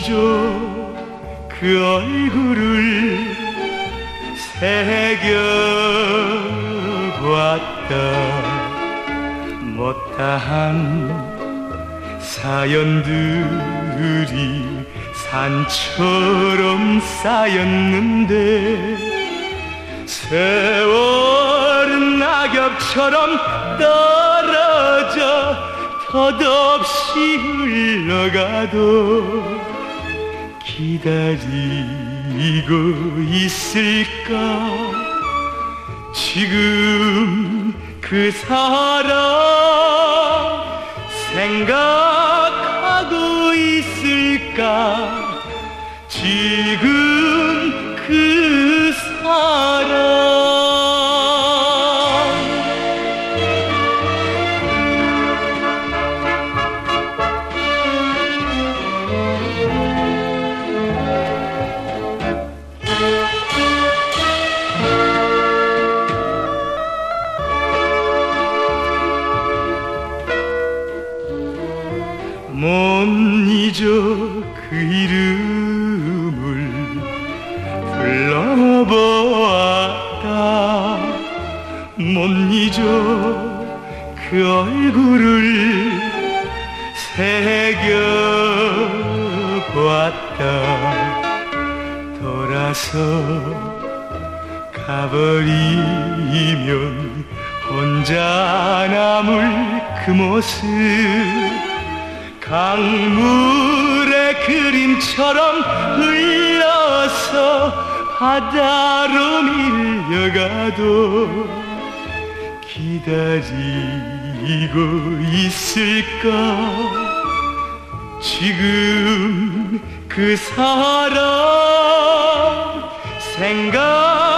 잊어 그 얼굴을 새겨봤다. 못다한 사연들이 산처럼 쌓였는데 세월은 낙엽처럼 떨어져 덧없이 흘러가도 기다리고 있을까. 지금 그 사람 생각하고 있을까. 지금 그 사람. 못 잊어 그 이름을 불러보았다. 못 잊어 그 얼굴을 새겨보았다. 돌아서 가버리면 혼자 남을 그 모습 강물의 그림처럼 흘러서 바다로 밀려가도 기다리고 있을까. 지금 그 사람 생각